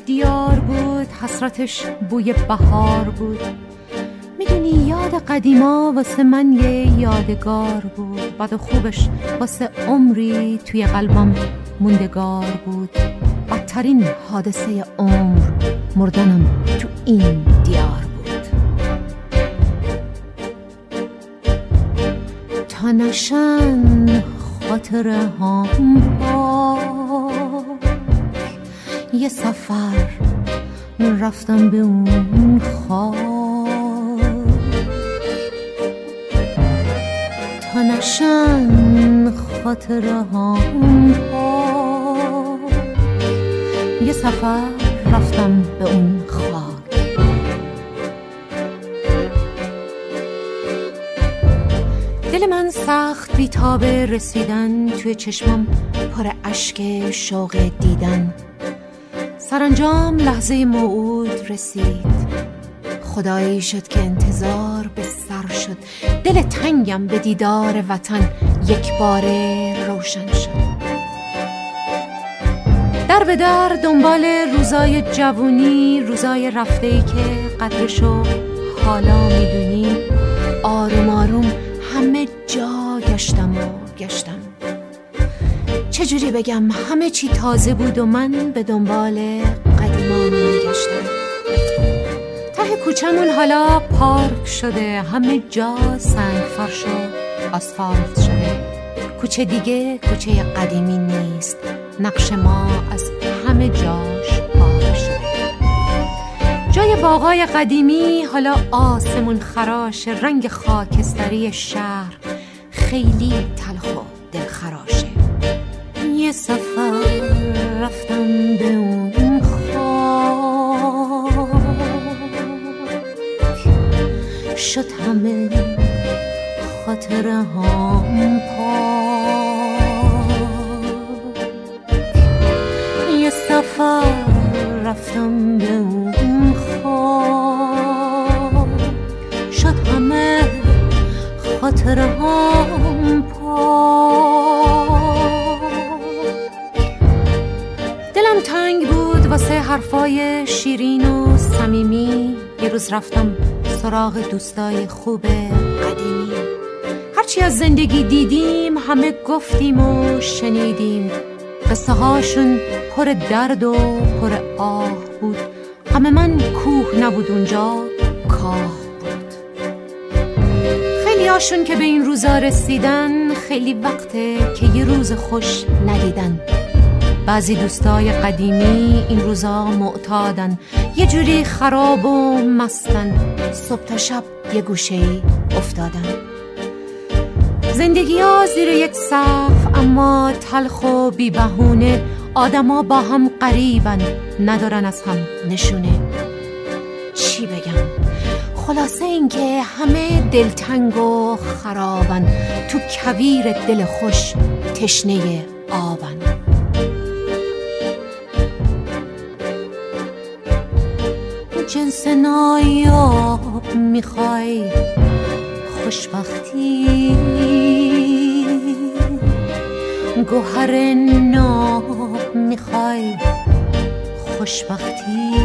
دیار بود، حسرتش بوی بهار بود. میدونی یاد قدیما واسه من یه یادگار بود، بد و خوبش واسه عمری توی قلبم موندگار بود. بدترین حادثه عمر مردنم تو این دیار بود. تا نشن خاطره هم پاک، یه سفر رفتم به اون خاک. تا نشن خاطره هم پاک، یه سفر رفتم به اون خاک. دل من سخت بی‌تاب رسیدن، توی چشمم پر اشک شوق دیدن. سرانجام لحظه موعود رسید، خدایی شد که انتظار به سر شد. دل تنگم به دیدار وطن یک باره روشن شد. در به در دنبال روزای جوونی، روزای رفته‌ای که قدرشو حالا میدونی. آروم آروم همه جا گشتم چجوری بگم، همه چی تازه بود و من به دنبال قدیمام میگشتم. ته کوچمون حالا پارک شده، همه جا سنگ فرش و آسفالت شده. کوچه دیگه کوچه قدیمی نیست، نقش ما از همه جاش پاک شده. جای باغای قدیمی حالا آسمون خراشه، رنگ خاکستری شهر خیلی تلخ و دلخراشه. یه سفر رفتم به اون خاک، شد همه خاطره هم پاک. یه سفر رفتم به اون خاک، شد همه خاطره هم پاک. دلم تنگ بود واسه حرفای شیرین و صمیمی. یه روز رفتم سراغ دوستای خوب قدیمی. هرچی از زندگی دیدیم همه گفتیم و شنیدیم. قصه هاشون پر درد و پر آه بود. غم من کوه نبود اونجا، کاه بود. خیلی هاشون که به این روزا رسیدن خیلی وقته که یه روز خوش ندیدن. بعضی دوستای قدیمی این روزا معتادن، یه جوری خراب و مستن، صبح تا شب یه گوشه‌ای افتادن. زندگی ها زیر یک سقف اما تلخ و بی بهونه. آدما با هم قریبن، ندارن از هم نشونه. چی بگم؟ خلاصه این که همه دلتنگ و خرابن، تو کویر دل خوش تشنه آبن. جنس نایاب میخوای خوشبختی، گوهر ناب میخوای خوشبختی.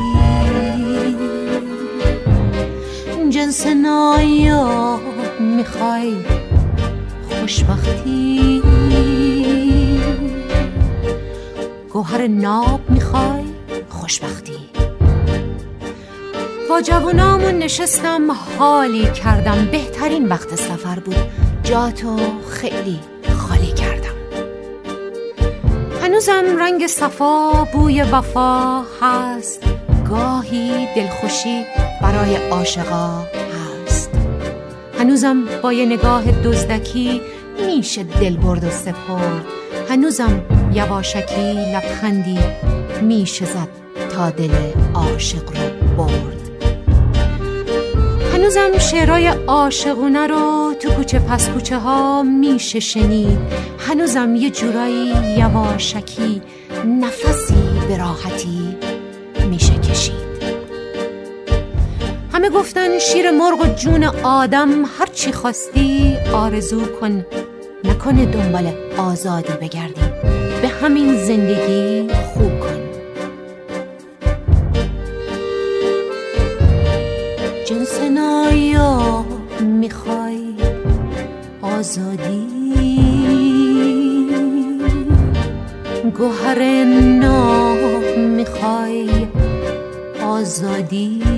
جنس نایاب میخوای خوشبختی، گوهر ناب میخوای خوشبختی. با جوانامون نشستم حالی کردم، بهترین وقت سفر بود، جاتو خیلی خالی کردم. هنوزم رنگ صفا بوی وفا هست، گاهی دلخوشی برای عاشقا هست. هنوزم با یه نگاه دزدکی میشه دل برد و سپرد. هنوزم یواشکی لبخندی میشه زد تا دل عاشق رو برد. هنوزم شعرهای عاشقونه رو تو کوچه پس کوچه ها میشه شنید. هنوزم یه جورایی یواشکی نفسی به راحتی میشه کشید. همه گفتن شیر مرغ و جون آدم، هرچی خواستی آرزو کن، نکنه دنبال آزادی بگردی، به همین زندگی خوب کن. جنس نایاب میخوای آزادی، گوهر ناب میخوای آزادی،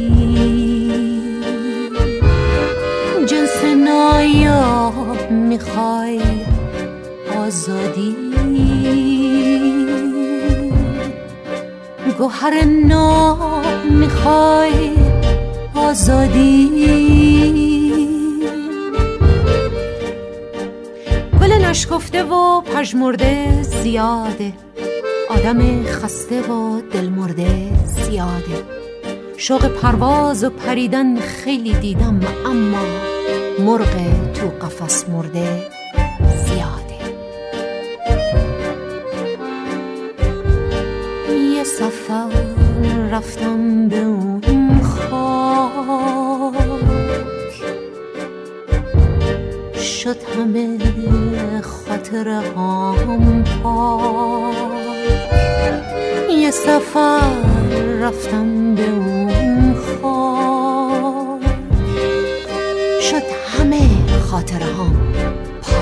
جنس نایاب میخوای آزادی، گوهر ناب میخوای آزادی. گل نشکفته و پژمرده زیاده، آدم خسته و دلمرده زیاده، شوق پرواز و پریدن خیلی دیدم، اما مرغ تو قفس مرده زیاده. یه سفر رفتم به اون خاک، شد همه خاطره هام پاک. یه سفر رفتم به اون خاک، شد همه خاطره هام پاک.